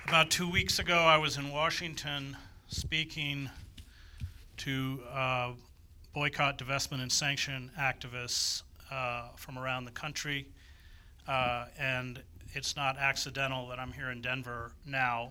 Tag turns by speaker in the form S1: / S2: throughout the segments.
S1: About 2 weeks ago, I was in Washington speaking to boycott, divestment, and sanction activists from around the country. And it's not accidental that I'm here in Denver now.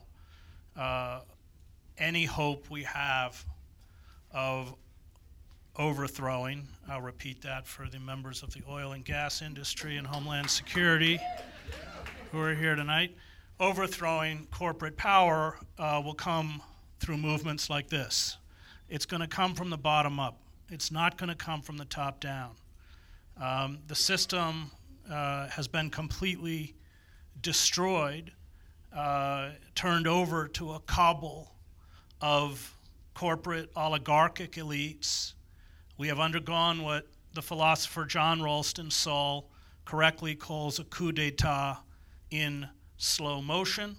S1: Any hope we have of overthrowing, I'll repeat that for the members of the oil and gas industry and Homeland Security who are here tonight, overthrowing corporate power will come through movements like this. It's going to come from the bottom up. It's not going to come from the top down. The system has been completely destroyed, turned over to a cabal of corporate oligarchic elites. We have undergone what the philosopher John Ralston Saul correctly calls a coup d'etat in slow motion.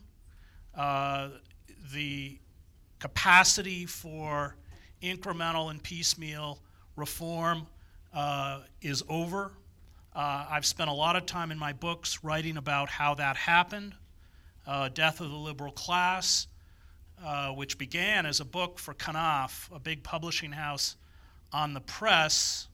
S1: The capacity for incremental and piecemeal reform is over. I've spent a lot of time in my books writing about how that happened. Death of the Liberal Class, which began as a book for Knopf, a big publishing house, on the press,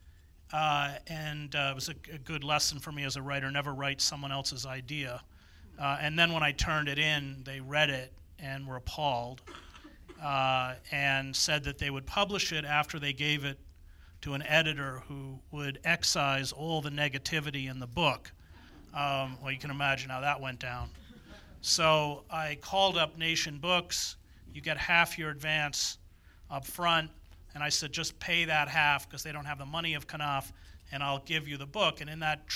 S1: and it was a good lesson for me as a writer, never write someone else's idea. And then when I turned it in, they read it and were appalled and said that they would publish it after they gave it to an editor who would excise all the negativity in the book. Well, you can imagine how that went down. So I called up Nation Books. You get half your advance up front. And I said, just pay that half because they don't have the money of Knopf, and I'll give you the book. And in that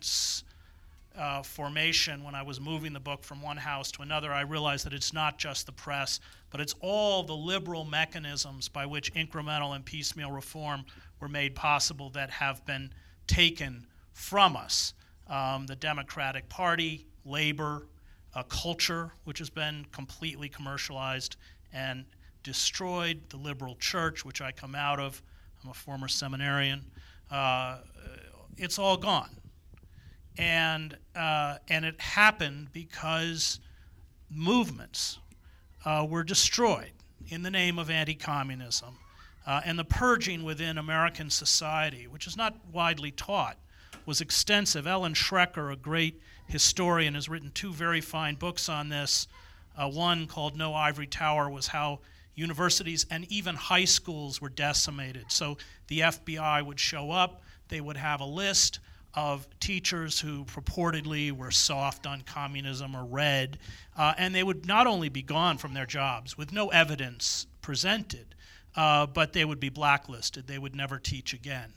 S1: transformation, when I was moving the book from one house to another, I realized that it's not just the press, but it's all the liberal mechanisms by which incremental and piecemeal reform were made possible that have been taken from us. The Democratic Party, labor, culture, which has been completely commercialized and destroyed, the liberal church, which I come out of. I'm a former seminarian. It's all gone. And it happened because movements were destroyed in the name of anti-communism. And the purging within American society, which is not widely taught, was extensive. Ellen Schrecker, a great historian, has written two very fine books on this. One called No Ivory Tower was how universities and even high schools were decimated. So the FBI would show up, they would have a list of teachers who purportedly were soft on communism or red, and they would not only be gone from their jobs with no evidence presented, but they would be blacklisted. They would never teach again.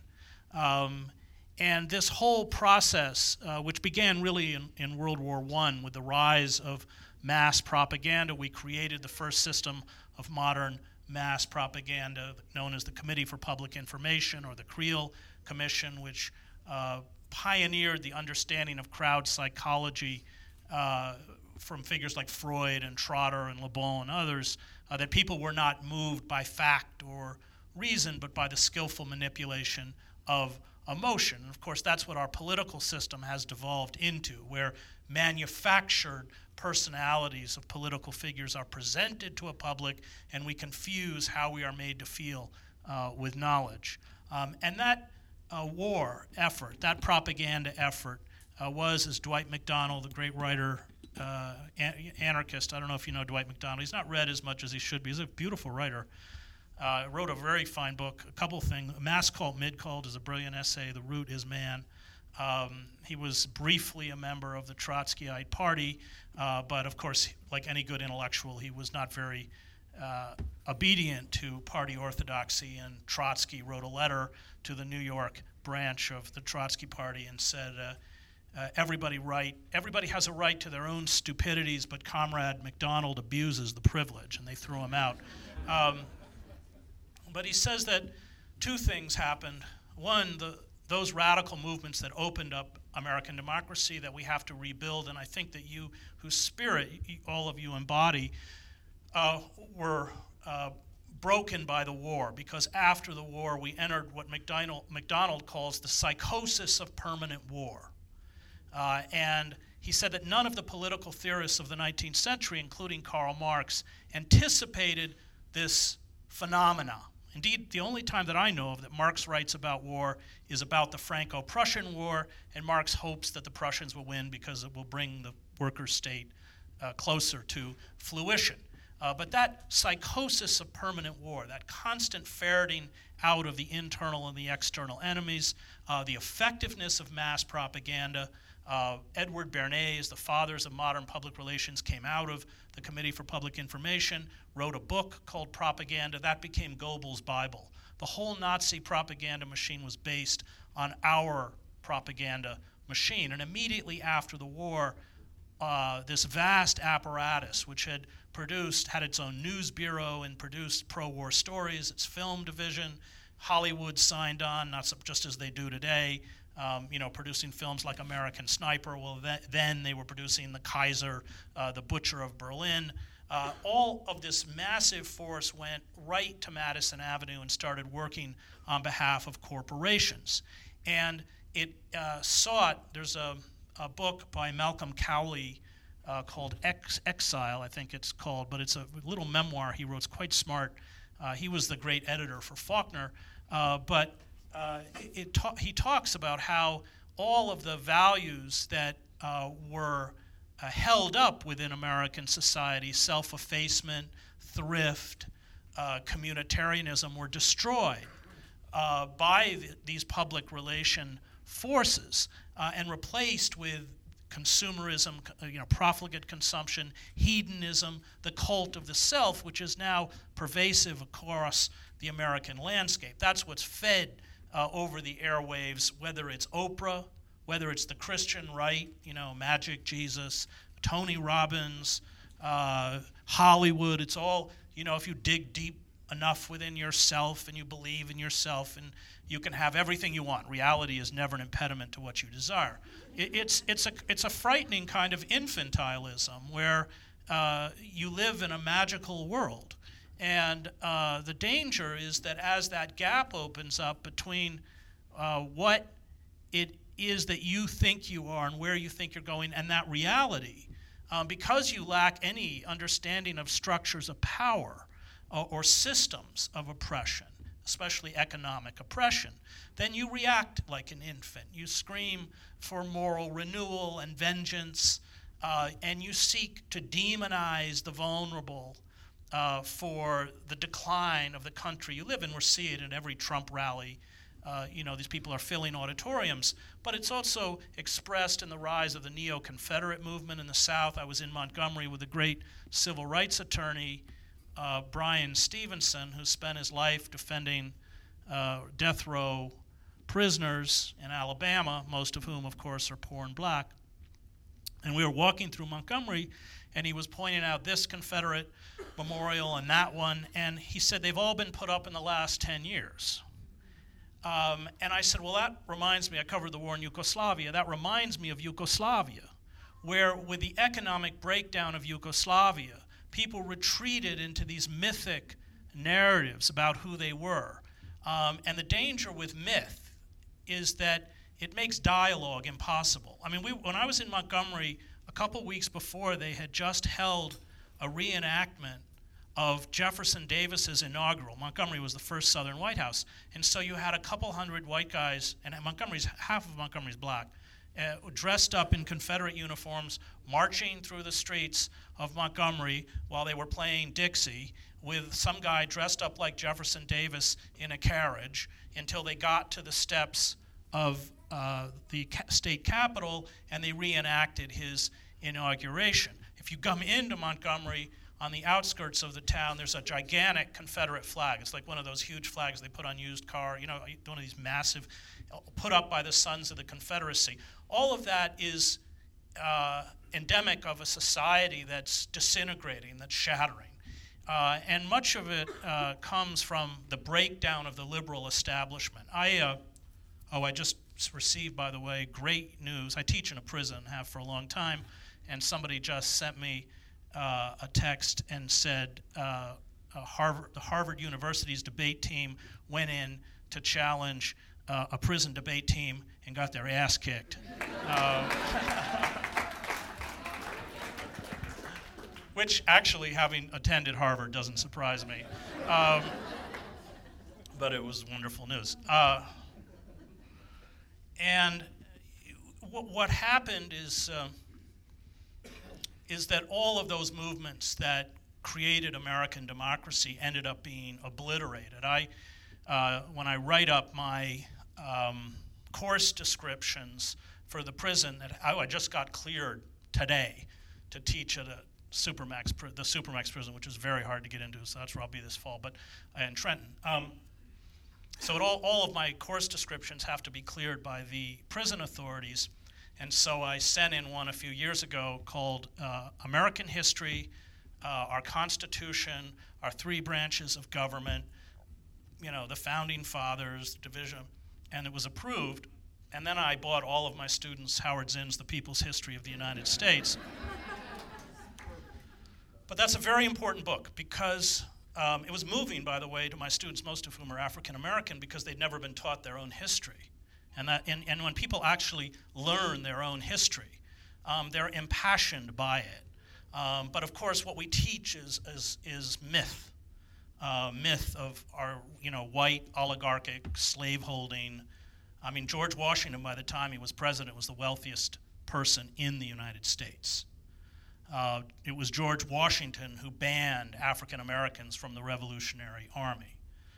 S1: And this whole process, which began really in World War I with the rise of mass propaganda, we created the first system of modern mass propaganda known as the Committee for Public Information, or the Creel Commission, which pioneered the understanding of crowd psychology from figures like Freud and Trotter and Le Bon and others, that people were not moved by fact or reason, but by the skillful manipulation of emotion. And of course, that's what our political system has devolved into, where manufactured personalities of political figures are presented to a public, and we confuse how we are made to feel with knowledge. And that war effort, that propaganda effort, was, as Dwight MacDonald, the great writer, anarchist, I don't know if you know Dwight MacDonald, he's not read as much as he should be. He's a beautiful writer. Wrote a very fine book, a couple things. Mass Cult, Mid-Cult is a brilliant essay. The Root is Man. He was briefly a member of the Trotskyite Party, but of course, like any good intellectual, he was not very obedient to party orthodoxy, and Trotsky wrote a letter to the New York branch of the Trotsky Party and said, everybody has a right to their own stupidities, but Comrade MacDonald abuses the privilege, and they threw him out. But he says that two things happened. One, those radical movements that opened up American democracy that we have to rebuild, and I think that you, whose spirit all of you embody, were broken by the war, because after the war we entered what MacDonald calls the psychosis of permanent war. And he said that none of the political theorists of the 19th century, including Karl Marx, anticipated this phenomena. Indeed, the only time that I know of that Marx writes about war is about the Franco-Prussian War, and Marx hopes that the Prussians will win because it will bring the worker state closer to fruition. But that psychosis of permanent war, that constant ferreting out of the internal and the external enemies, the effectiveness of mass propaganda. Edward Bernays, the fathers of modern public relations, came out of the Committee for Public Information, wrote a book called Propaganda. That became Goebbels' Bible. The whole Nazi propaganda machine was based on our propaganda machine. And immediately after the war, this vast apparatus, which had its own news bureau and produced pro-war stories, its film division, Hollywood signed on, not just as they do today, producing films like American Sniper. Well, then they were producing The Kaiser, The Butcher of Berlin. All of this massive force went right to Madison Avenue and started working on behalf of corporations. And it there's a book by Malcolm Cowley called Exile, I think it's called, but it's a little memoir he wrote. It's quite smart. He was the great editor for Faulkner, but he talks about how all of the values that were held up within American society, self-effacement, thrift, communitarianism, were destroyed by these public relation forces and replaced with consumerism, profligate consumption, hedonism, the cult of the self, which is now pervasive across the American landscape. That's what's fed over the airwaves, whether it's Oprah, whether it's the Christian right, Magic Jesus, Tony Robbins, Hollywood. It's all, if you dig deep enough within yourself and you believe in yourself, and you can have everything you want. Reality is never an impediment to what you desire. It's a frightening kind of infantilism where you live in a magical world. And the danger is that as that gap opens up between what it is that you think you are and where you think you're going and that reality, because you lack any understanding of structures of power or systems of oppression, especially economic oppression, then you react like an infant. You scream for moral renewal and vengeance, and you seek to demonize the vulnerable for the decline of the country you live in. We're seeing it in every Trump rally. These people are filling auditoriums, but it's also expressed in the rise of the neo-Confederate movement in the South. I was in Montgomery with the great civil rights attorney, Brian Stevenson, who spent his life defending death row prisoners in Alabama, most of whom, of course, are poor and black. And we were walking through Montgomery, and he was pointing out this Confederate memorial and that one, and he said they've all been put up in the last 10 years. And I said, well, that reminds me, I covered the war in Yugoslavia, that reminds me of Yugoslavia, where with the economic breakdown of Yugoslavia, people retreated into these mythic narratives about who they were. And the danger with myth is that it makes dialogue impossible. I mean, when I was in Montgomery a couple weeks before, they had just held a reenactment of Jefferson Davis's inaugural. Montgomery was the first Southern White House. And so you had a couple hundred white guys, and half of Montgomery's black, dressed up in Confederate uniforms, marching through the streets of Montgomery while they were playing Dixie, with some guy dressed up like Jefferson Davis in a carriage, until they got to the steps of the state capitol and they reenacted his inauguration. If you come into Montgomery, on the outskirts of the town, there's a gigantic Confederate flag. It's like one of those huge flags they put on used car, one of these massive, put up by the Sons of the Confederacy. All of that is endemic of a society that's disintegrating, that's shattering. And much of it comes from the breakdown of the liberal establishment. I just received, by the way, great news. I teach in a prison, have for a long time, and somebody just sent me a text and said the Harvard University's debate team went in to challenge a prison debate team and got their ass kicked. which actually, having attended Harvard, doesn't surprise me. But it was wonderful news. And what happened is that all of those movements that created American democracy ended up being obliterated. When I write up my course descriptions for the prison, I just got cleared today to teach at the Supermax prison, which is very hard to get into, so that's where I'll be this fall, but in Trenton. So all of my course descriptions have to be cleared by the prison authorities, and so I sent in one a few years ago called American History, Our Constitution, Our Three Branches of Government, the Founding Fathers, Division, and it was approved. And then I bought all of my students Howard Zinn's The People's History of the United States. But that's a very important book because it was moving, by the way, to my students, most of whom are African American, because they'd never been taught their own history. And when people actually learn their own history, they're impassioned by it. But of course, what we teach is myth. Myth of our white oligarchic slaveholding. I mean, George Washington, by the time he was president, was the wealthiest person in the United States. It was George Washington who banned African Americans from the Revolutionary Army.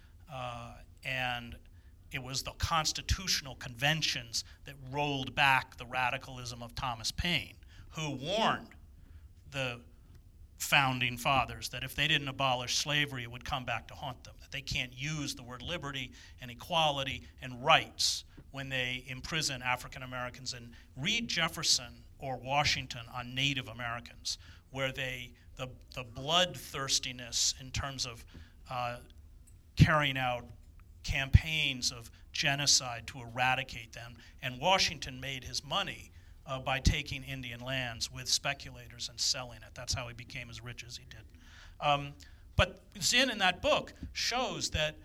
S1: And it was the constitutional conventions that rolled back the radicalism of Thomas Paine, who warned the founding fathers that if they didn't abolish slavery, it would come back to haunt them, that they can't use the word liberty and equality and rights when they imprison African Americans. And read Jefferson or Washington on Native Americans, where the bloodthirstiness in terms of carrying out campaigns of genocide to eradicate them. And Washington made his money by taking Indian lands with speculators and selling it. That's how he became as rich as he did. But Zinn in that book shows that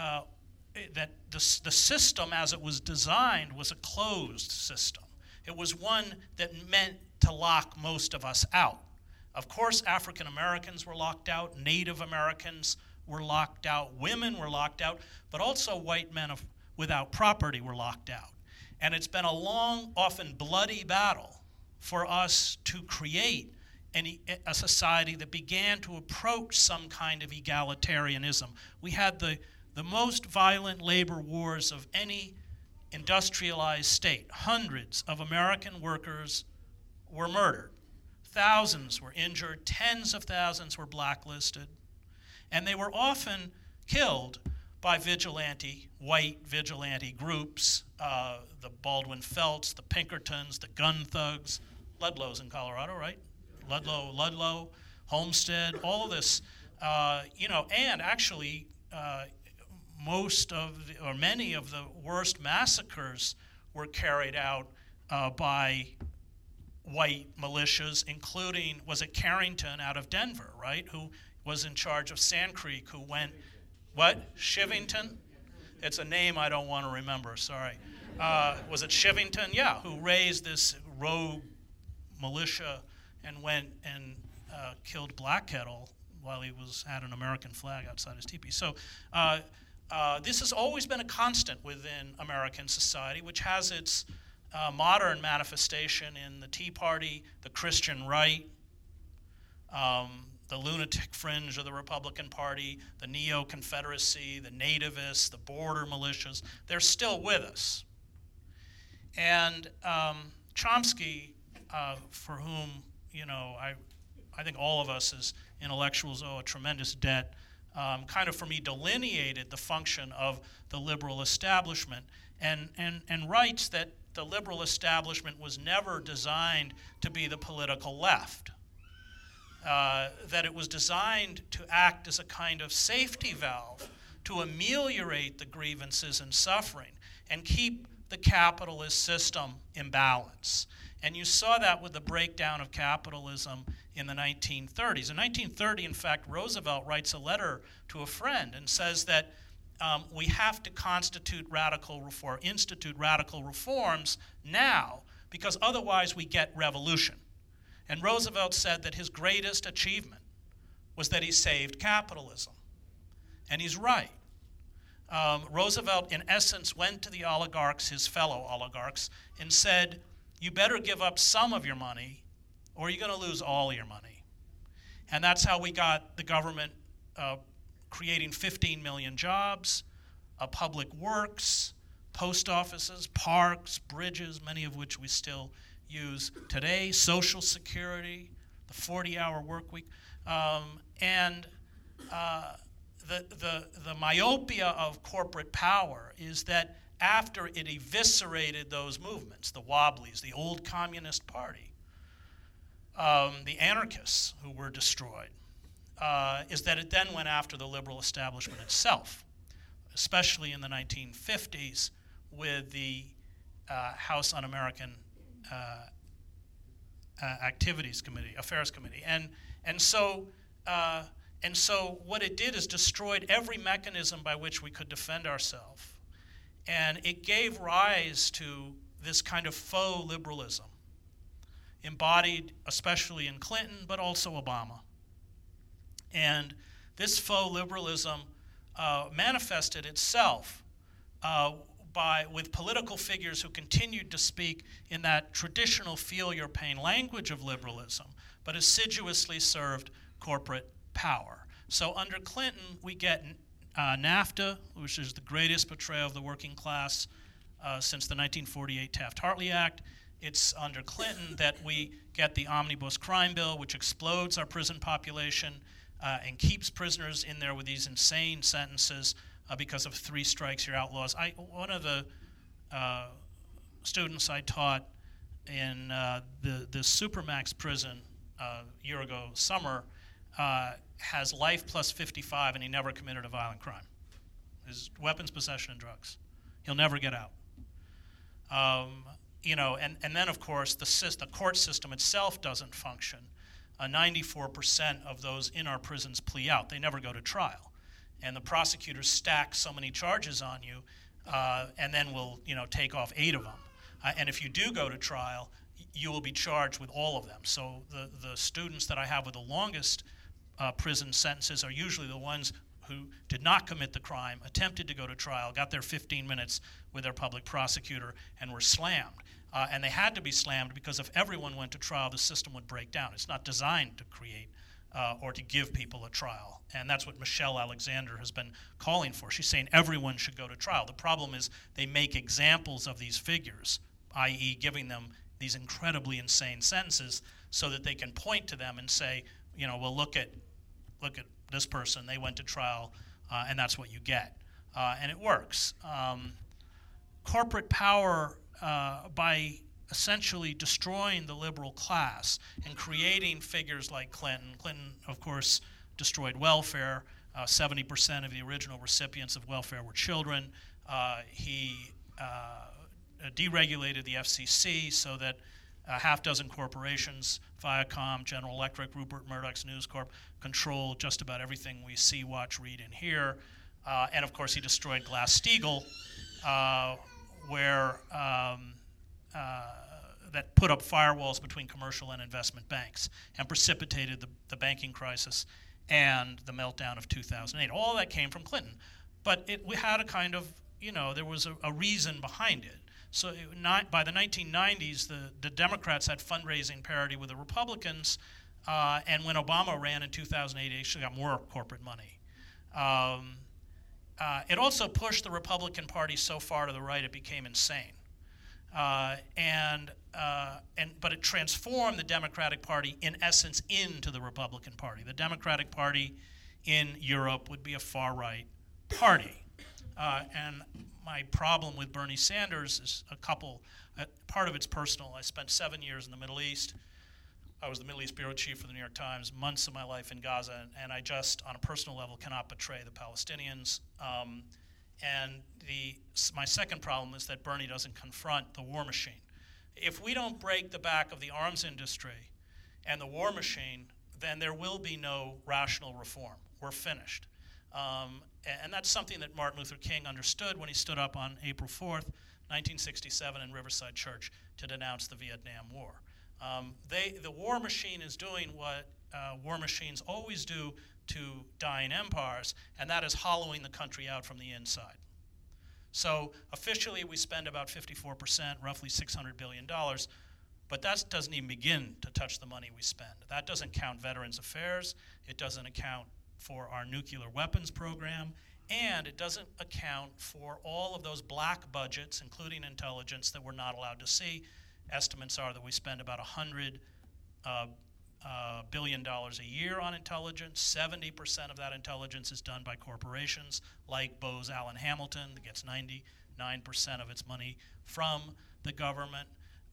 S1: the system as it was designed was a closed system. It was one that meant to lock most of us out. Of course, African Americans were locked out, Native Americans were locked out, women were locked out, but also white men without property were locked out. And it's been a long, often bloody battle for us to create a society that began to approach some kind of egalitarianism. We had the most violent labor wars of any industrialized state. Hundreds of American workers were murdered. Thousands were injured. Tens of thousands were blacklisted. And they were often killed by white vigilante groups, the Baldwin Felts, the Pinkertons, the Gun Thugs. Ludlow's in Colorado, right? Ludlow, Homestead, all of this, and actually many of the worst massacres were carried out by white militias, including, was it Carrington out of Denver, right, who was in charge of Sand Creek, who went, what, Shivington? It's a name I don't want to remember, sorry. Was it Shivington? Yeah, who raised this rogue militia and went and killed Black Kettle while he had an American flag outside his teepee. So this has always been a constant within American society, which has its modern manifestation in the Tea Party, the Christian right, the lunatic fringe of the Republican Party, the neo-Confederacy, the nativists, the border militias. They're still with us. And Chomsky, for whom, I think all of us as intellectuals owe a tremendous debt, kind of for me delineated the function of the liberal establishment and writes that the liberal establishment was never designed to be the political left, that it was designed to act as a kind of safety valve to ameliorate the grievances and suffering and keep the capitalist system in balance. And you saw that with the breakdown of capitalism in the 1930s. In 1930, in fact, Roosevelt writes a letter to a friend and says that we have to institute radical reforms now, because otherwise we get revolution. And Roosevelt said that his greatest achievement was that he saved capitalism. And he's right. Roosevelt, in essence, went to the oligarchs, his fellow oligarchs, and said, you better give up some of your money or you're going to lose all your money. And that's how we got the government creating 15 million jobs, public works, post offices, parks, bridges, many of which we still use today, Social Security, the 40-hour work week. The myopia of corporate power is that after it eviscerated those movements, the Wobblies, the old Communist Party, the anarchists who were destroyed, is that it then went after the liberal establishment itself, especially in the 1950s with the House Un-American Activities Committee, Affairs Committee. And so what it did is destroyed every mechanism by which we could defend ourselves. And it gave rise to this kind of faux liberalism, embodied especially in Clinton, but also Obama. And this faux liberalism manifested itself with political figures who continued to speak in that traditional feel your pain language of liberalism, but assiduously served corporate power. So under Clinton, we get NAFTA, which is the greatest betrayal of the working class since the 1948 Taft-Hartley Act. It's under Clinton that we get the Omnibus Crime Bill, which explodes our prison population and keeps prisoners in there with these insane sentences because of 3 strikes, you're outlaws. One of the students I taught in the Supermax prison a year ago summer has life plus 55, and he never committed a violent crime. His weapons, possession, and drugs. He'll never get out. And then of course the court system itself doesn't function. 94% of those in our prisons plea out. They never go to trial. And the prosecutors stack so many charges on you, and then will take off 8 of them. And if you do go to trial, you will be charged with all of them. So the students that I have with the longest prison sentences are usually the ones who did not commit the crime, attempted to go to trial, got their 15 minutes with their public prosecutor, and were slammed. And they had to be slammed because if everyone went to trial, the system would break down. It's not designed to create or to give people a trial. And that's what Michelle Alexander has been calling for. She's saying everyone should go to trial. The problem is they make examples of these figures, i.e. giving them these incredibly insane sentences so that they can point to them and say, well, look at this person, they went to trial, and that's what you get. And it works. Corporate power, by essentially destroying the liberal class and creating figures like Clinton. Clinton, of course, destroyed welfare. 70% of the original recipients of welfare were children. He deregulated the FCC so that a half-dozen corporations, Viacom, General Electric, Rupert Murdoch's News Corp, control just about everything we see, watch, read, and hear. And of course, he destroyed Glass-Steagall, where that put up firewalls between commercial and investment banks and precipitated the banking crisis and the meltdown of 2008. All that came from Clinton. But we had a kind of, there was a reason behind it. So by the 1990s, the Democrats had fundraising parity with the Republicans, and when Obama ran in 2008, he actually got more corporate money. It also pushed the Republican Party so far to the right it became insane. But it transformed the Democratic Party, in essence, into the Republican Party. The Democratic Party in Europe would be a far-right party. And my problem with Bernie Sanders is part of it's personal. I spent 7 years in the Middle East. I was the Middle East bureau chief for the New York Times, months of my life in Gaza, and I just, on a personal level, cannot betray the Palestinians. My second problem is that Bernie doesn't confront the war machine. If we don't break the back of the arms industry and the war machine, then there will be no rational reform. We're finished. And that's something that Martin Luther King understood when he stood up on April 4th, 1967 in Riverside Church to denounce the Vietnam War. The war machine is doing what war machines always do to dying empires, and that is hollowing the country out from the inside. So officially we spend about 54%, roughly $600 billion, but that doesn't even begin to touch the money we spend. That doesn't count Veterans Affairs, it doesn't account for our nuclear weapons program, and it doesn't account for all of those black budgets, including intelligence, that we're not allowed to see. Estimates are that we spend about $100 billion a year on intelligence. 70% of that intelligence is done by corporations like Bose Allen Hamilton, that gets 99% of its money from the government.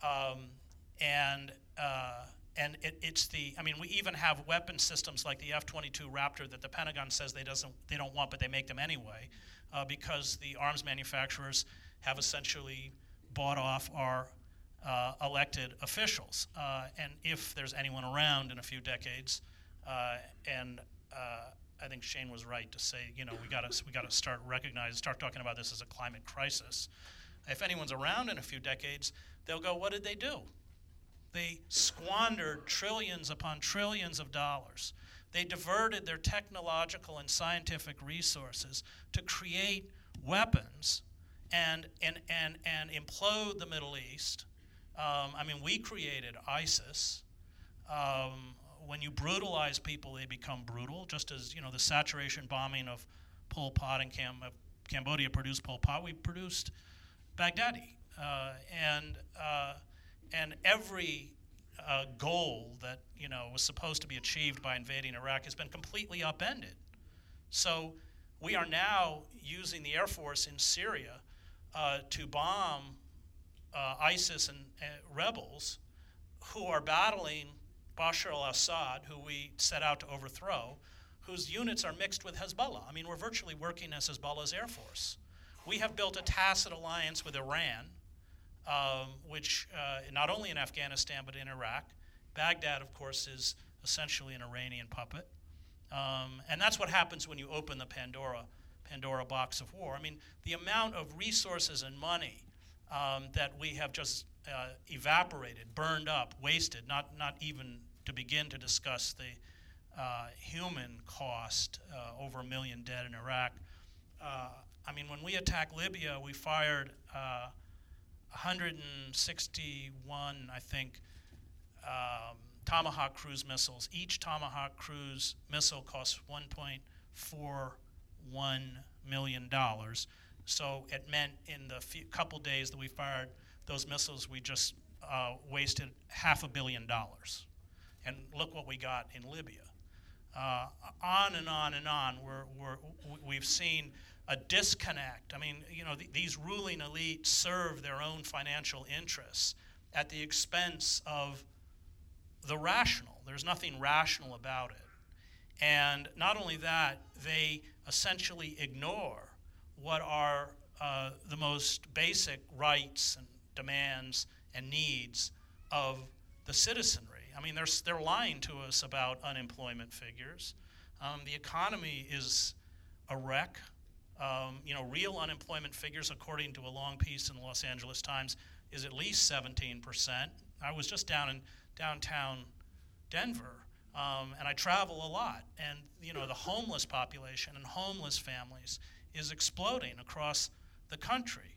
S1: We even have weapon systems like the F-22 Raptor that the Pentagon says they don't want, but they make them anyway, because the arms manufacturers have essentially bought off our elected officials. And if there's anyone around in a few decades, I think Shane was right to say, we got to start talking about this as a climate crisis. If anyone's around in a few decades, they'll go, what did they do? They squandered trillions upon trillions of dollars. They diverted their technological and scientific resources to create weapons and implode the Middle East. We created ISIS. When you brutalize people, they become brutal, just as the saturation bombing of Pol Pot in Cambodia produced Pol Pot. We produced Baghdadi. And every goal that was supposed to be achieved by invading Iraq has been completely upended. So we are now using the Air Force in Syria to bomb ISIS and rebels who are battling Bashar al-Assad, who we set out to overthrow, whose units are mixed with Hezbollah. We're virtually working as Hezbollah's Air Force. We have built a tacit alliance with Iran, which not only in Afghanistan but in Iraq. Baghdad, of course, is essentially an Iranian puppet. And that's what happens when you open the Pandora box of war. The amount of resources and money that we have just evaporated, burned up, wasted, not even to begin to discuss the human cost, over 1 million dead in Iraq. When we attacked Libya, we fired 161, I think, Tomahawk cruise missiles. Each Tomahawk cruise missile costs $1.41 million. So it meant in the couple days that we fired those missiles, we just wasted $500 million. And look what we got in Libya. On and on and on, we've seen a disconnect. These ruling elites serve their own financial interests at the expense of the rational. There's nothing rational about it. And not only that, they essentially ignore what are the most basic rights and demands and needs of the citizenry. They're lying to us about unemployment figures. The economy is a wreck. Real unemployment figures, according to a long piece in the Los Angeles Times, is at least 17%. I was just down in downtown Denver, and I travel a lot, and the homeless population and homeless families is exploding across the country.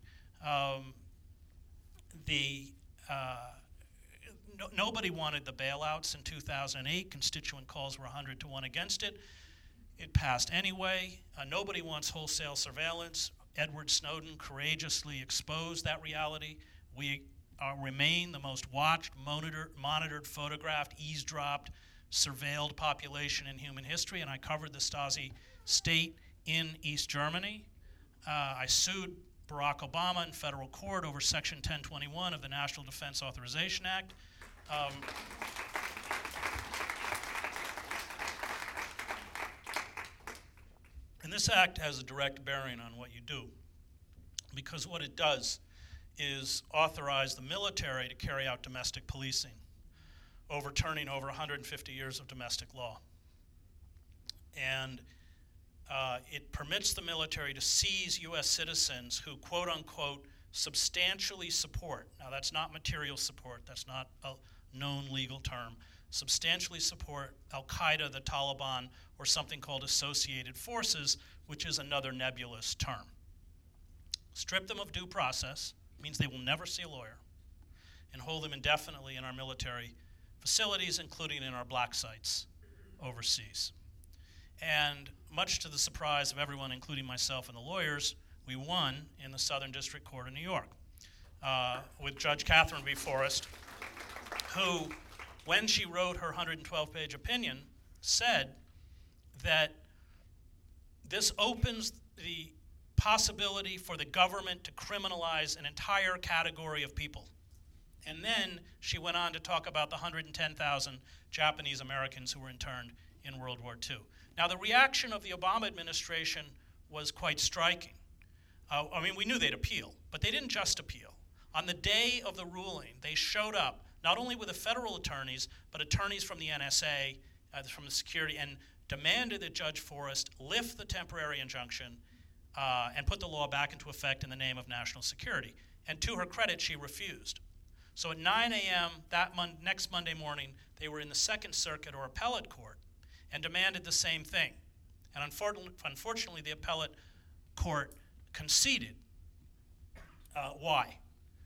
S1: Nobody wanted the bailouts in 2008. Constituent calls were 100 to 1 against it. It passed anyway. Nobody wants wholesale surveillance. Edward Snowden courageously exposed that reality. We remain the most watched, monitored, photographed, eavesdropped, surveilled population in human history, and I covered the Stasi state in East Germany. I sued Barack Obama in federal court over Section 1021 of the National Defense Authorization Act. And this act has a direct bearing on what you do, because what it does is authorize the military to carry out domestic policing, overturning over 150 years of domestic law. And it permits the military to seize U.S. citizens who, quote unquote, substantially support. Now, that's not material support. That's not known legal term, substantially support al-Qaeda, the Taliban, or something called associated forces, which is another nebulous term. Strip them of due process, means they will never see a lawyer, and hold them indefinitely in our military facilities, including in our black sites overseas. And much to the surprise of everyone, including myself and the lawyers, we won in the Southern District Court of New York with Judge Catherine B. Forrest, who, when she wrote her 112-page opinion, said that this opens the possibility for the government to criminalize an entire category of people. And then she went on to talk about the 110,000 Japanese Americans who were interned in World War II. Now, the reaction of the Obama administration was quite striking. I mean, we knew they'd appeal, but they didn't just appeal. On the day of the ruling, they showed up not only with the federal attorneys, but attorneys from the NSA, from the security, and demanded that Judge Forrest lift the temporary injunction and put the law back into effect in the name of national security. And to her credit, she refused. So at 9 a.m. Next Monday morning, they were in the Second Circuit or appellate court and demanded the same thing. And unfortunately, the appellate court conceded. Why?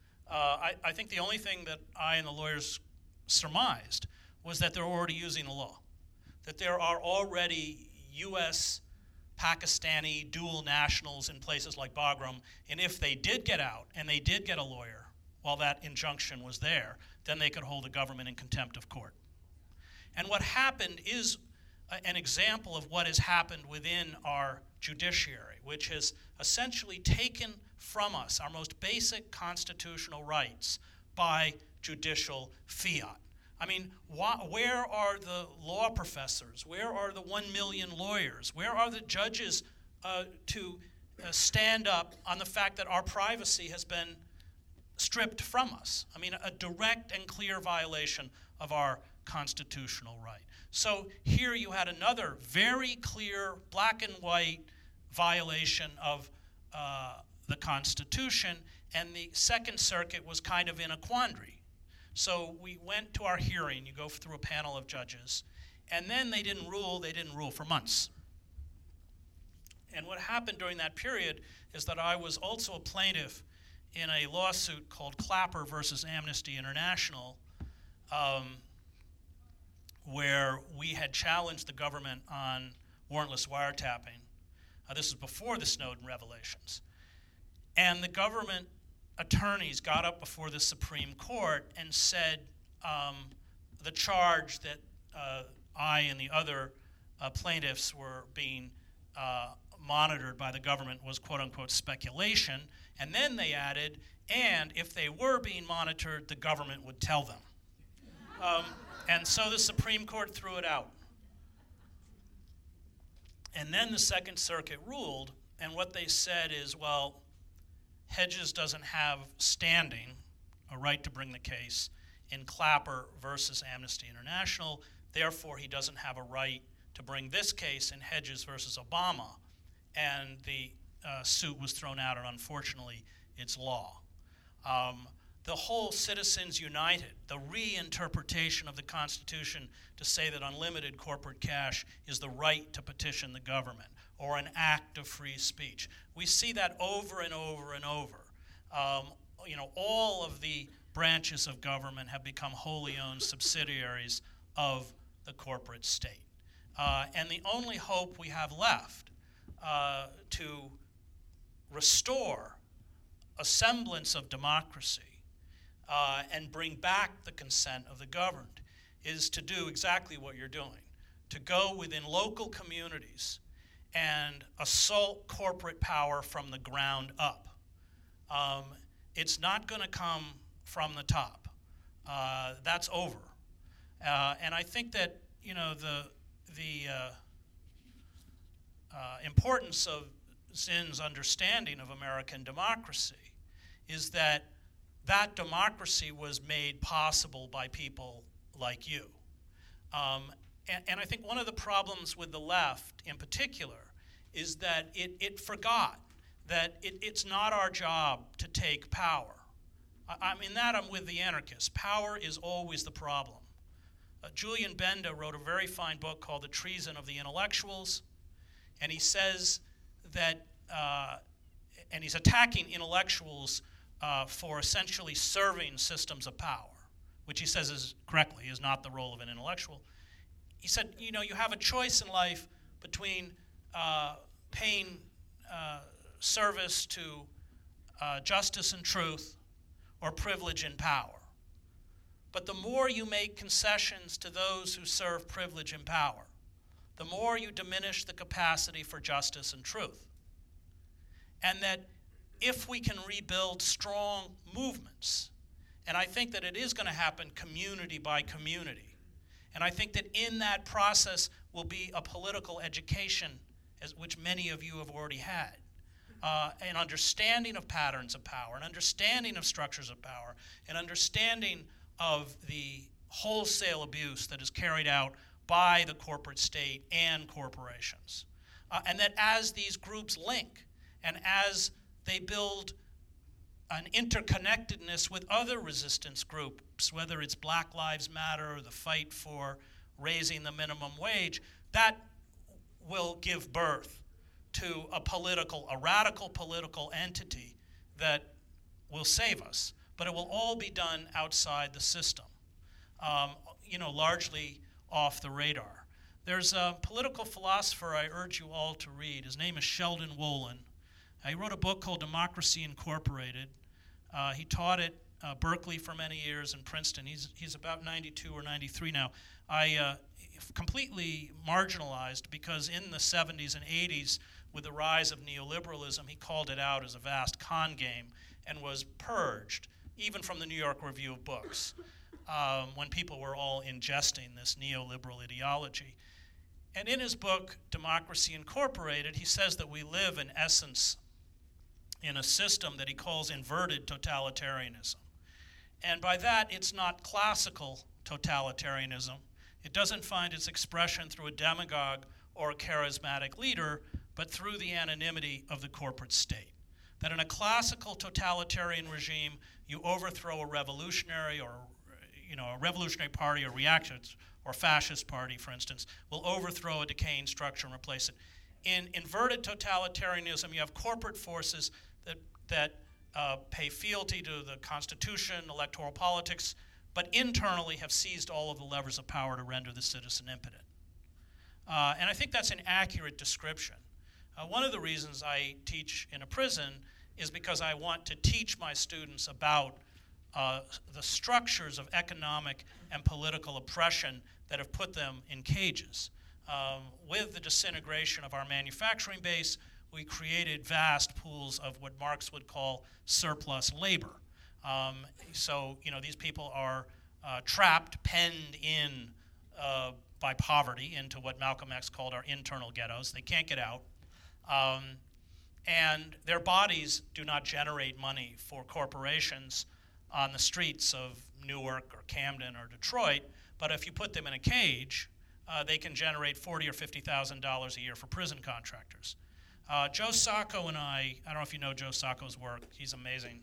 S1: I think the only thing that I and the lawyers surmised was that they're already using the law, that there are already U.S. Pakistani dual nationals in places like Bagram, and if they did get out and they did get a lawyer while that injunction was there, then they could hold the government in contempt of court. And what happened is an example of what has happened within our judiciary, which has essentially taken from us our most basic constitutional rights by judicial fiat. I mean, where are the law professors? Where are the 1 million lawyers? Where are the judges to stand up on the fact that our privacy has been stripped from us? I mean, a direct and clear violation of our constitutional right. So here you had another very clear black and white violation of the Constitution, and the Second Circuit was kind of in a quandary. So we went to our hearing. You go through a panel of judges, and then they didn't rule for months. And what happened during that period is that I was also a plaintiff in a lawsuit called Clapper versus Amnesty International, where we had challenged the government on warrantless wiretapping. This was before the Snowden revelations. And the government attorneys got up before the Supreme Court and said the charge that I and the other plaintiffs were being monitored by the government was quote-unquote speculation. And then they added, and if they were being monitored, the government would tell them. And so the Supreme Court threw it out. And then the Second Circuit ruled, and what they said is, well, Hedges doesn't have standing, a right to bring the case, in Clapper versus Amnesty International. Therefore, he doesn't have a right to bring this case in Hedges versus Obama. And the suit was thrown out, and unfortunately, it's law. The whole Citizens United, the reinterpretation of the Constitution to say that unlimited corporate cash is the right to petition the government or an act of free speech. We see that over and over and over. All of the branches of government have become wholly owned subsidiaries of the corporate state. And the only hope we have left to restore a semblance of democracy and bring back the consent of the governed is to do exactly what you're doing, to go within local communities and assault corporate power from the ground up. It's not going to come from the top. That's over. And I think that the importance of Zinn's understanding of American democracy is that democracy was made possible by people like you. And I think one of the problems with the left in particular is that it forgot that it's not our job to take power. I'm with the anarchists. Power is always the problem. Julian Benda wrote a very fine book called The Treason of the Intellectuals, and he says that, and he's attacking intellectuals for essentially serving systems of power, which he says is correctly is not the role of an intellectual. He said, you have a choice in life between paying service to justice and truth or privilege and power. But the more you make concessions to those who serve privilege and power, the more you diminish the capacity for justice and truth. And that if we can rebuild strong movements, and I think that it is going to happen community by community, and I think that in that process will be a political education, which many of you have already had, an understanding of patterns of power, an understanding of structures of power, an understanding of the wholesale abuse that is carried out by the corporate state and corporations. And that as these groups link, and as they build an interconnectedness with other resistance groups, whether it's Black Lives Matter or the fight for raising the minimum wage, that will give birth to a radical political entity that will save us. But it will all be done outside the system, largely off the radar. There's a political philosopher I urge you all to read. His name is Sheldon Wolin. He wrote a book called Democracy Incorporated. He taught at Berkeley for many years and Princeton. He's about 92 or 93 now. Completely marginalized because in the 70s and 80s, with the rise of neoliberalism, he called it out as a vast con game and was purged, even from the New York Review of Books, when people were all ingesting this neoliberal ideology. And in his book, Democracy Incorporated, he says that we live, in essence, in a system that he calls inverted totalitarianism. And by that, it's not classical totalitarianism. It doesn't find its expression through a demagogue or a charismatic leader, but through the anonymity of the corporate state. That in a classical totalitarian regime, you overthrow a revolutionary or a revolutionary party or reactionary or fascist party, for instance, will overthrow a decaying structure and replace it. In inverted totalitarianism, you have corporate forces that pay fealty to the Constitution, electoral politics, but internally have seized all of the levers of power to render the citizen impotent. And I think that's an accurate description. One of the reasons I teach in a prison is because I want to teach my students about the structures of economic and political oppression that have put them in cages. With the disintegration of our manufacturing base, we created vast pools of what Marx would call surplus labor. These people are trapped, penned in by poverty into what Malcolm X called our internal ghettos. They can't get out. And their bodies do not generate money for corporations on the streets of Newark or Camden or Detroit, but if you put them in a cage, they can generate $40,000 or $50,000 a year for prison contractors. Joe Sacco and I don't know if you know Joe Sacco's work, he's amazing.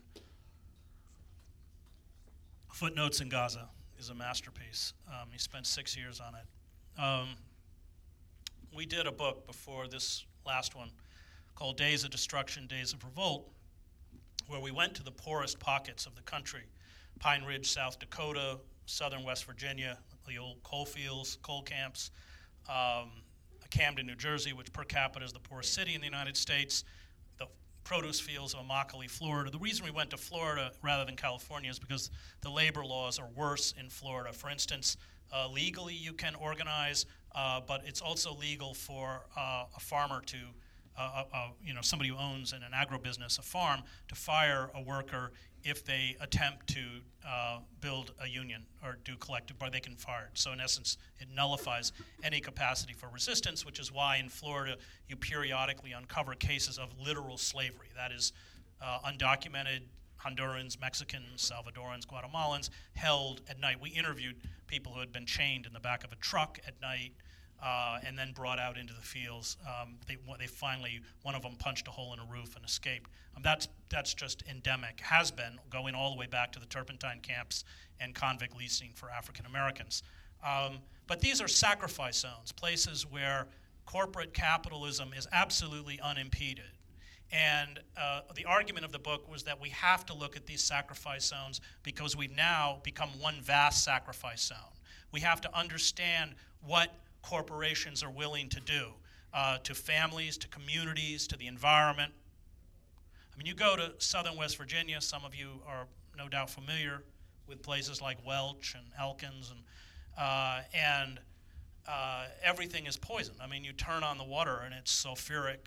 S1: Footnotes in Gaza is a masterpiece. He spent 6 years on it. We did a book before this last one called Days of Destruction, Days of Revolt, where we went to the poorest pockets of the country, Pine Ridge, South Dakota, southern West Virginia, the old coal fields, coal camps, Camden, New Jersey, which per capita is the poorest city in the United States, the produce fields of Immokalee, Florida. The reason we went to Florida rather than California is because the labor laws are worse in Florida. For instance, legally you can organize, but it's also legal for a farmer to somebody who owns in an agribusiness a farm to fire a worker if they attempt to build a union or do collective, but they can fire it. So in essence, it nullifies any capacity for resistance, which is why in Florida you periodically uncover cases of literal slavery. That is undocumented Hondurans, Mexicans, Salvadorans, Guatemalans held at night. We interviewed people who had been chained in the back of a truck at night, and then brought out into the fields. They finally, one of them punched a hole in a roof and escaped. That's just endemic, has been, going all the way back to the turpentine camps and convict leasing for African Americans. But these are sacrifice zones, places where corporate capitalism is absolutely unimpeded. And the argument of the book was that we have to look at these sacrifice zones because we've now become one vast sacrifice zone. We have to understand what corporations are willing to do to families, to communities, to the environment. I mean, you go to southern West Virginia, some of you are no doubt familiar with places like Welch and Elkins, and everything is poison. I mean, you turn on the water and it's sulfuric,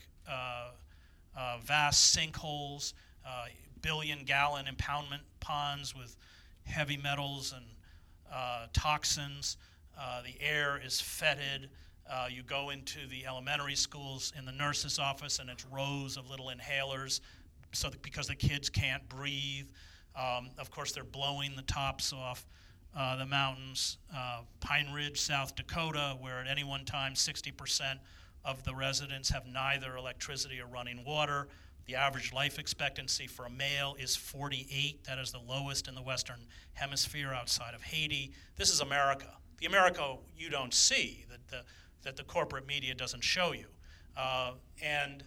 S1: vast sinkholes, billion-gallon impoundment ponds with heavy metals and toxins. The air is fetid. You go into the elementary schools in the nurse's office and it's rows of little inhalers because the kids can't breathe. Of course, they're blowing the tops off the mountains. Pine Ridge, South Dakota, where at any one time 60% of the residents have neither electricity or running water. The average life expectancy for a male is 48. That is the lowest in the Western Hemisphere outside of Haiti. This is America. The America you don't see, that the corporate media doesn't show you. And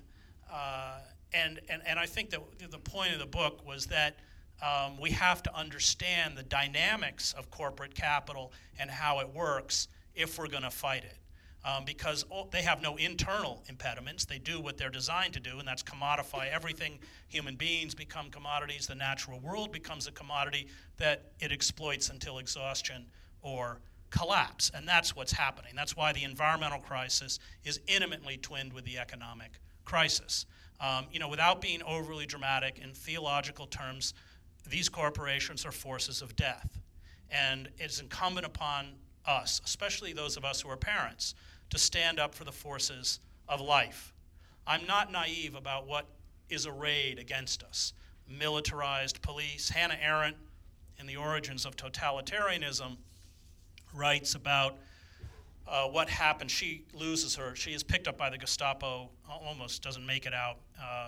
S1: I think that the point of the book was that we have to understand the dynamics of corporate capital and how it works if we're going to fight it. Because they have no internal impediments. They do what they're designed to do, and that's commodify everything. Human beings become commodities. The natural world becomes a commodity that it exploits until exhaustion or collapse. And that's what's happening. That's why the environmental crisis is intimately twinned with the economic crisis. Without being overly dramatic, in theological terms, these corporations are forces of death. And it's incumbent upon us, especially those of us who are parents, to stand up for the forces of life. I'm not naive about what is arrayed against us. Militarized police. Hannah Arendt, in The Origins of Totalitarianism, writes about what happened. She is picked up by the Gestapo, almost doesn't make it out,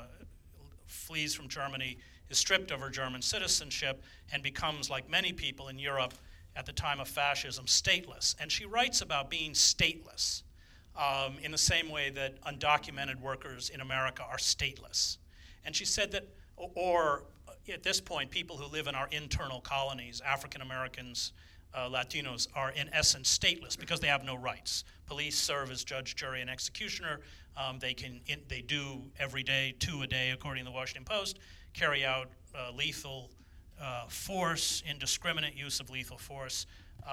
S1: flees from Germany, is stripped of her German citizenship, and becomes, like many people in Europe at the time of fascism, stateless. And she writes about being stateless in the same way that undocumented workers in America are stateless. And she said that, or at this point, people who live in our internal colonies, African Americans, Latinos, are in essence stateless because they have no rights. Police serve as judge, jury, and executioner. They do every day, 2 a day, according to the Washington Post, carry out lethal force, indiscriminate use of lethal force.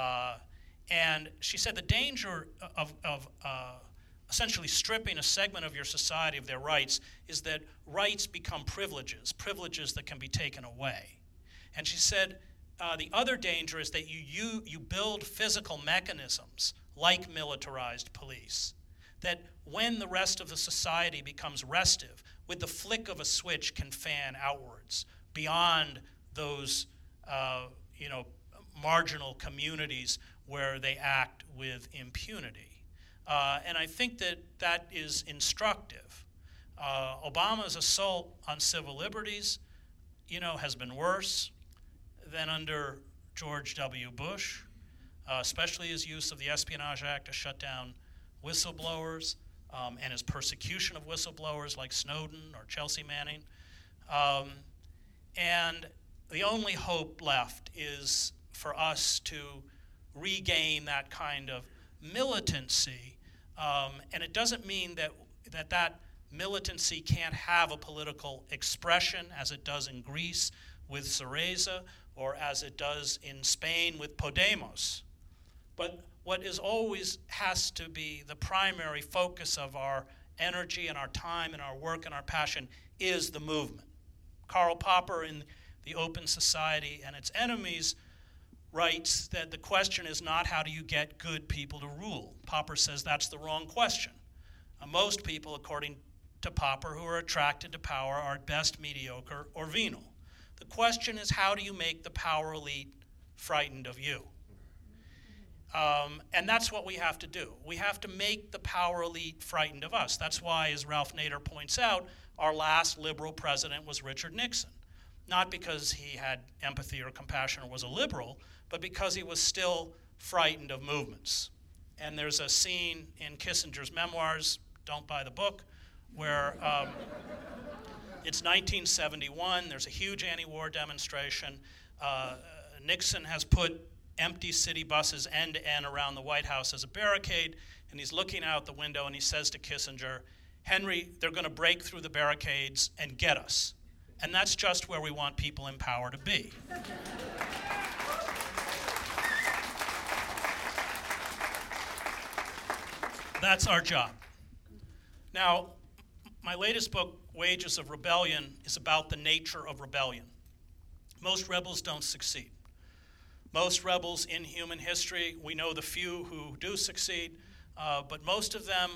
S1: And she said the danger of essentially stripping a segment of your society of their rights is that rights become privileges that can be taken away. And she said the other danger is that you build physical mechanisms like militarized police, that when the rest of the society becomes restive, with the flick of a switch can fan outwards beyond those marginal communities where they act with impunity. And I think that is instructive. Obama's assault on civil liberties, has been worse than under George W. Bush, especially his use of the Espionage Act to shut down whistleblowers, and his persecution of whistleblowers like Snowden or Chelsea Manning. And the only hope left is for us to regain that kind of militancy. And it doesn't mean that militancy can't have a political expression as it does in Greece with Syriza or as it does in Spain with Podemos. But what is always has to be the primary focus of our energy and our time and our work and our passion is the movement. Karl Popper in The Open Society and Its Enemies writes that the question is not how do you get good people to rule. Popper says that's the wrong question. Most people, according to Popper, who are attracted to power are at best mediocre or venal. The question is how do you make the power elite frightened of you? And that's what we have to do. We have to make the power elite frightened of us. That's why, as Ralph Nader points out, our last liberal president was Richard Nixon. Not because he had empathy or compassion or was a liberal, but because he was still frightened of movements. And there's a scene in Kissinger's memoirs, don't buy the book, where it's 1971, there's a huge anti-war demonstration. Nixon has put empty city buses end to end around the White House as a barricade, and he's looking out the window and he says to Kissinger, "Henry, they're going to break through the barricades and get us." And that's just where we want people in power to be. That's our job. Now, my latest book, Wages of Rebellion, is about the nature of rebellion. Most rebels don't succeed. Most rebels in human history, we know the few who do succeed, but most of them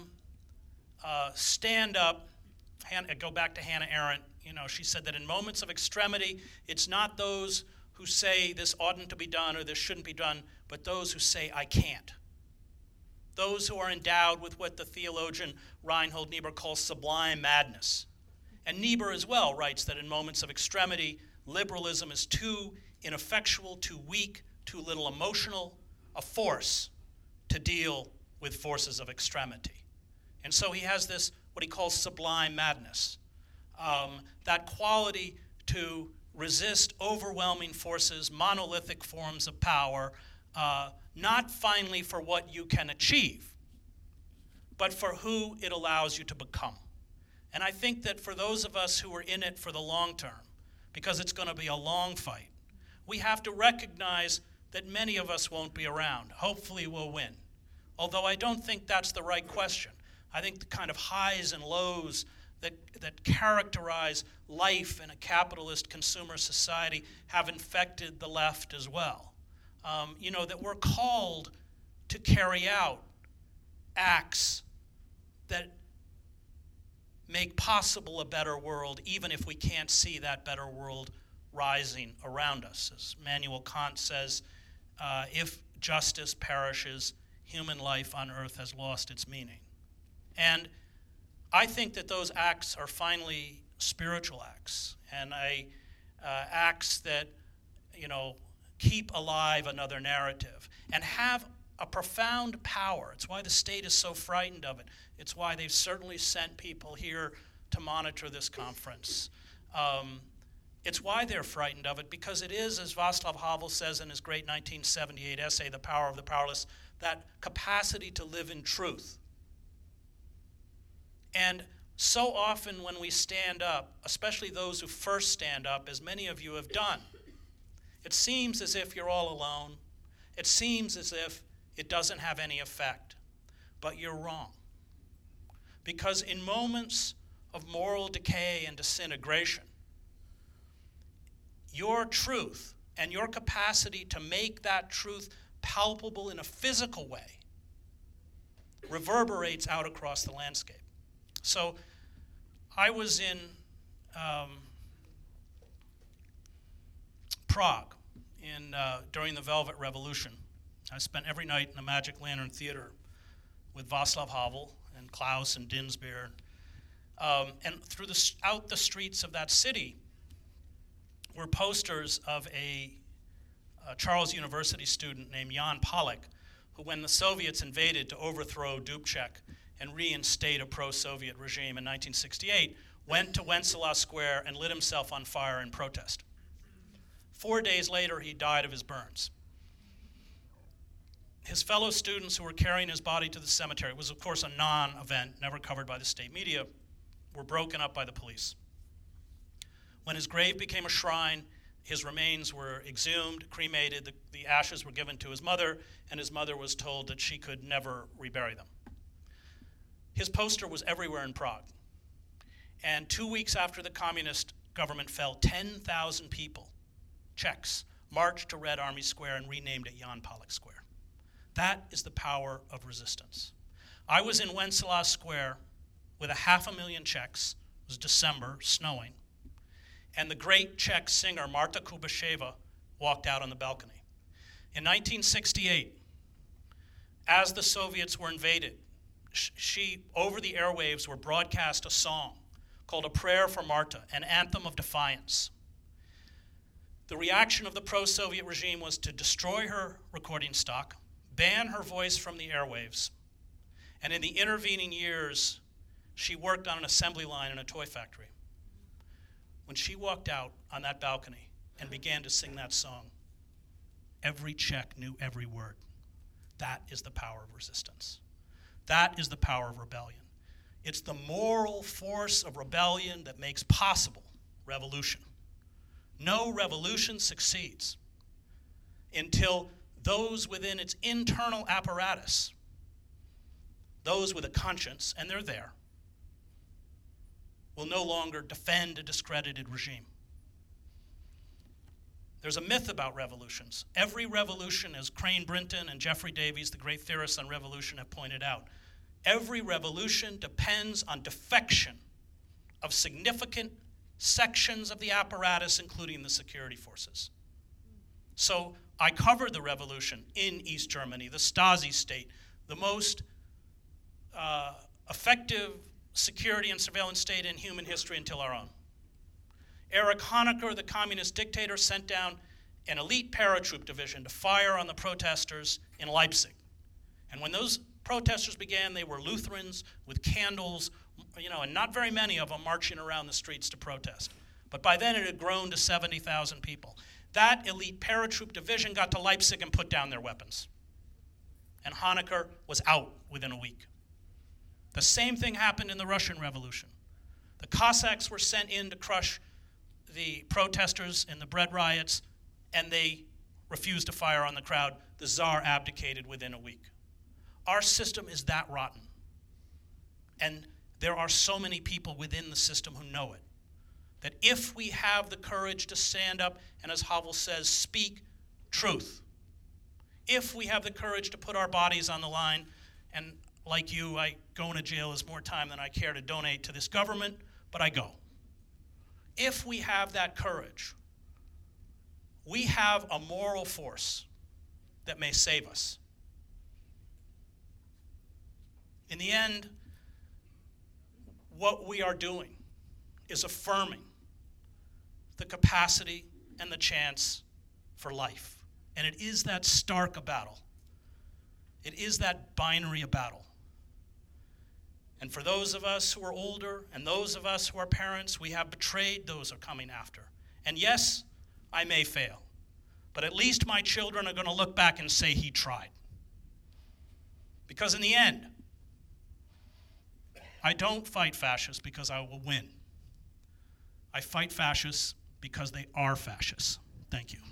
S1: stand up. Go back to Hannah Arendt. She said that in moments of extremity, it's not those who say this oughtn't to be done or this shouldn't be done, but those who say, I can't. Those who are endowed with what the theologian Reinhold Niebuhr calls sublime madness. And Niebuhr as well writes that in moments of extremity, liberalism is too ineffectual, too weak, too little emotional, a force to deal with forces of extremity. And so he has this, what he calls sublime madness, that quality to resist overwhelming forces, monolithic forms of power, not finally for what you can achieve, but for who it allows you to become. And I think that for those of us who are in it for the long term, because it's going to be a long fight, we have to recognize that many of us won't be around. Hopefully we'll win. Although I don't think that's the right question. I think the kind of highs and lows that characterize life in a capitalist consumer society have infected the left as well. That we're called to carry out acts that make possible a better world, even if we can't see that better world rising around us. As Immanuel Kant says, if justice perishes, human life on earth has lost its meaning. And I think that those acts are finally spiritual acts, and acts that, keep alive another narrative and have a profound power. It's why the state is so frightened of it. It's why they've certainly sent people here to monitor this conference. It's why they're frightened of it, because it is, as Václav Havel says in his great 1978 essay, The Power of the Powerless, that capacity to live in truth. And so often when we stand up, especially those who first stand up, as many of you have done, it seems as if you're all alone. It seems as if it doesn't have any effect. But you're wrong. Because in moments of moral decay and disintegration, your truth and your capacity to make that truth palpable in a physical way reverberates out across the landscape. So I was in Prague during the Velvet Revolution. I spent every night in the Magic Lantern Theater with Václav Havel and Klaus and Dinsbeer. And out the streets of that city were posters of a Charles University student named Jan Palach, who, when the Soviets invaded to overthrow Dubček and reinstate a pro-Soviet regime in 1968, went to Wenceslas Square and lit himself on fire in protest. 4 days later, he died of his burns. His fellow students who were carrying his body to the cemetery, it was of course a non-event, never covered by the state media, were broken up by the police. When his grave became a shrine, his remains were exhumed, cremated, the ashes were given to his mother, and his mother was told that she could never rebury them. His poster was everywhere in Prague. And 2 weeks after the communist government fell, 10,000 people, Czechs, marched to Red Army Square and renamed it Jan Palach Square. That is the power of resistance. I was in Wenceslas Square with 500,000 Czechs. It was December, snowing. And the great Czech singer Marta Kubasheva walked out on the balcony. In 1968, as the Soviets were invaded, she, over the airwaves, were broadcast a song called A Prayer for Marta, an anthem of defiance. The reaction of the pro-Soviet regime was to destroy her recording stock, ban her voice from the airwaves, and in the intervening years, she worked on an assembly line in a toy factory. When she walked out on that balcony and began to sing that song, every Czech knew every word. That is the power of resistance. That is the power of rebellion. It's the moral force of rebellion that makes possible revolution. No revolution succeeds until those within its internal apparatus, those with a conscience, and they're there, will no longer defend a discredited regime. There's a myth about revolutions. Every revolution, as Crane Brinton and Jeffrey Davies, the great theorists on revolution, have pointed out, every revolution depends on defection of significant sections of the apparatus, including the security forces. So I covered the revolution in East Germany, the Stasi state, the most effective security and surveillance state in human history until our own. Erich Honecker, the communist dictator, sent down an elite paratroop division to fire on the protesters in Leipzig. And when those protesters began, they were Lutherans with candles, and not very many of them marching around the streets to protest. But by then it had grown to 70,000 people. That elite paratroop division got to Leipzig and put down their weapons. And Honecker was out within a week. The same thing happened in the Russian Revolution. The Cossacks were sent in to crush the protesters in the bread riots, and they refused to fire on the crowd. The Tsar abdicated within a week. Our system is that rotten. And there are so many people within the system who know it. That if we have the courage to stand up and, as Havel says, speak truth, if we have the courage to put our bodies on the line, and like you, I go into jail is more time than I care to donate to this government, but I go. If we have that courage, we have a moral force that may save us. In the end, what we are doing is affirming the capacity and the chance for life. And it is that stark a battle. It is that binary a battle. And for those of us who are older and those of us who are parents, we have betrayed those who are coming after. And yes, I may fail. But at least my children are going to look back and say he tried. Because in the end, I don't fight fascists because I will win. I fight fascists because they are fascists. Thank you.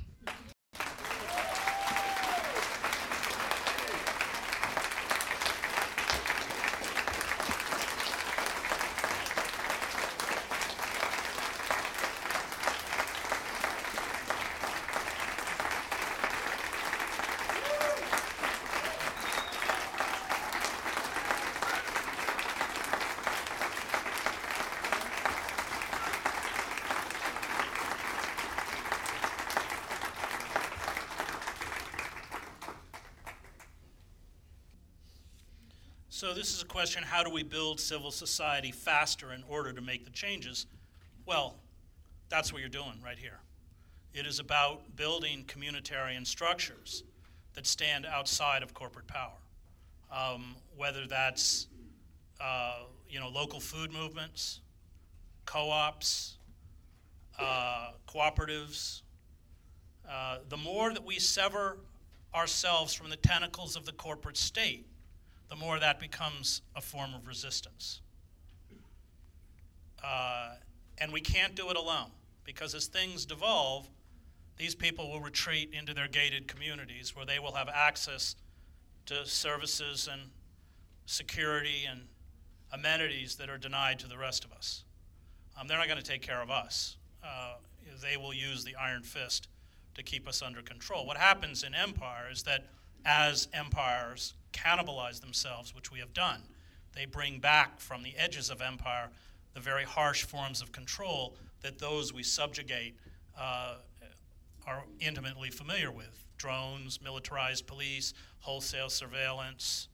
S1: So this is a question, how do we build civil society faster in order to make the changes? Well, that's what you're doing right here. It is about building communitarian structures that stand outside of corporate power. Whether that's local food movements, co-ops, cooperatives. The more that we sever ourselves from the tentacles of the corporate state, the more that becomes a form of resistance. And we can't do it alone, because as things devolve, these people will retreat into their gated communities where they will have access to services and security and amenities that are denied to the rest of us. They're not going to take care of us. They will use the iron fist to keep us under control. What happens in empire is that as empires cannibalize themselves, which we have done, they bring back from the edges of empire the very harsh forms of control that those we subjugate are intimately familiar with: drones, militarized police, wholesale surveillance,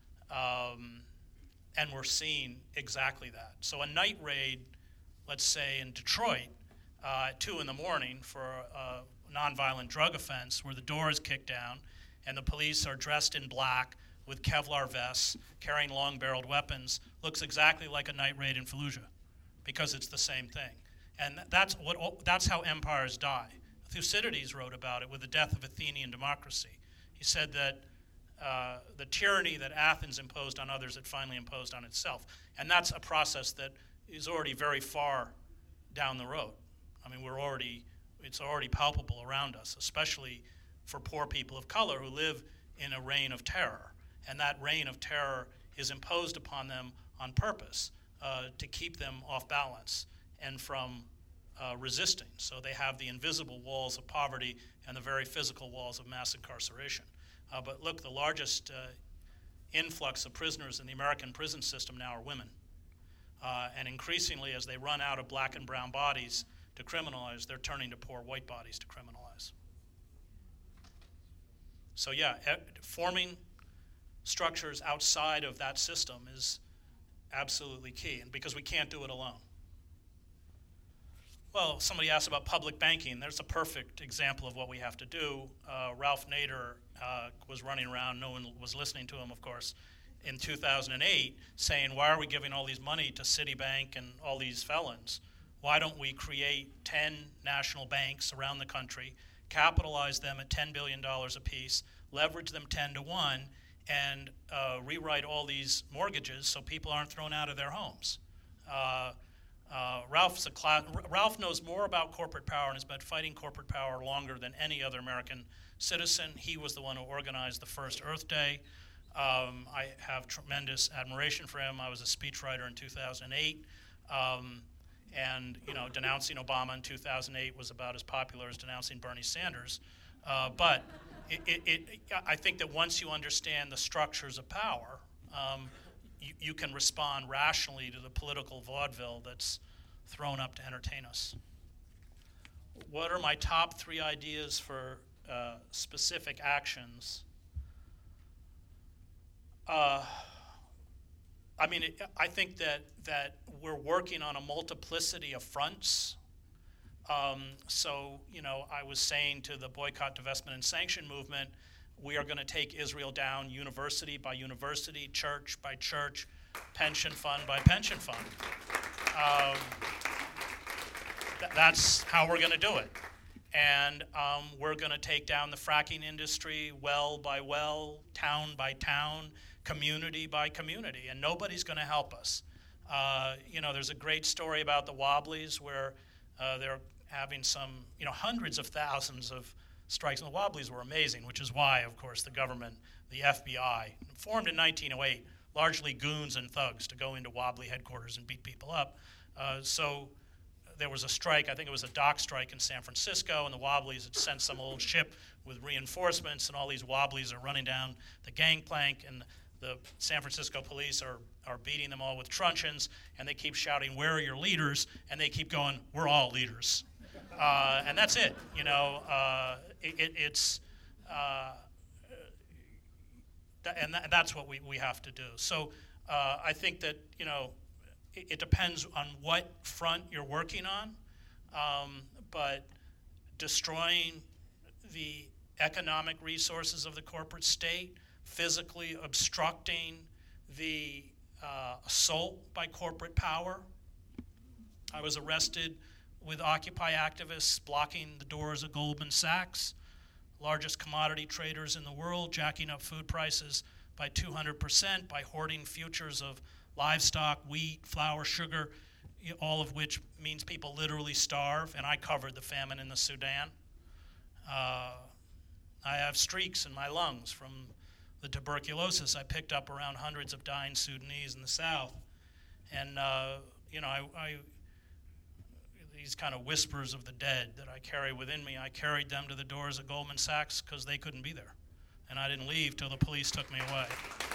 S1: and we're seeing exactly that. So a night raid, let's say in Detroit, at 2 in the morning for a nonviolent drug offense where the door is kicked down and the police are dressed in black with Kevlar vests, carrying long-barreled weapons, looks exactly like a night raid in Fallujah, because it's the same thing. And that's how empires die. Thucydides wrote about it with the death of Athenian democracy. He said that the tyranny that Athens imposed on others, it finally imposed on itself. And that's a process that is already very far down the road. I mean, it's already palpable around us, especially for poor people of color who live in a reign of terror. And that reign of terror is imposed upon them on purpose to keep them off balance and from resisting. So they have the invisible walls of poverty and the very physical walls of mass incarceration. But look, the largest influx of prisoners in the American prison system now are women. And increasingly, as they run out of black and brown bodies to criminalize, they're turning to poor white bodies to criminalize. So yeah, forming structures outside of that system is absolutely key, and because we can't do it alone. Well, somebody asked about public banking. There's a perfect example of what we have to do. Ralph Nader was running around, no one was listening to him, of course, in 2008, saying, why are we giving all these money to Citibank and all these felons? Why don't we create 10 national banks around the country, capitalize them at $10 billion apiece, leverage them 10 to 1, and rewrite all these mortgages so people aren't thrown out of their homes? Ralph knows more about corporate power and has been fighting corporate power longer than any other American citizen. He was the one who organized the first Earth Day. I have tremendous admiration for him. I was a speechwriter in 2008. And denouncing Obama in 2008 was about as popular as denouncing Bernie Sanders. But I think that once you understand the structures of power, you can respond rationally to the political vaudeville that's thrown up to entertain us. What are my top 3 ideas for specific actions? I think that we're working on a multiplicity of fronts. I was saying to the boycott, divestment, and sanction movement, we are going to take Israel down university by university, church by church, pension fund by pension fund. That's how we're going to do it. And we're going to take down the fracking industry well by well, town by town, community by community, and nobody's going to help us. There's a great story about the Wobblies where they're having hundreds of thousands of strikes. And the Wobblies were amazing, which is why, of course, the government, the FBI, formed in 1908, largely goons and thugs to go into Wobbly headquarters and beat people up. So there was a strike, I think it was a dock strike in San Francisco, and the Wobblies had sent some old ship with reinforcements, and all these Wobblies are running down the gangplank, and the San Francisco police are beating them all with truncheons, and they keep shouting, "Where are your leaders?" And they keep going, "We're all leaders." And that's it, and that's what we have to do. So I think that, it depends on what front you're working on, but destroying the economic resources of the corporate state, physically obstructing the assault by corporate power. I was arrested with Occupy activists blocking the doors of Goldman Sachs, largest commodity traders in the world, jacking up food prices by 200%, by hoarding futures of livestock, wheat, flour, sugar, all of which means people literally starve, and I covered the famine in the Sudan. I have streaks in my lungs from the tuberculosis I picked up around hundreds of dying Sudanese in the South. And, these kind of whispers of the dead that I carry within me, I carried them to the doors of Goldman Sachs because they couldn't be there. And I didn't leave till the police took me away.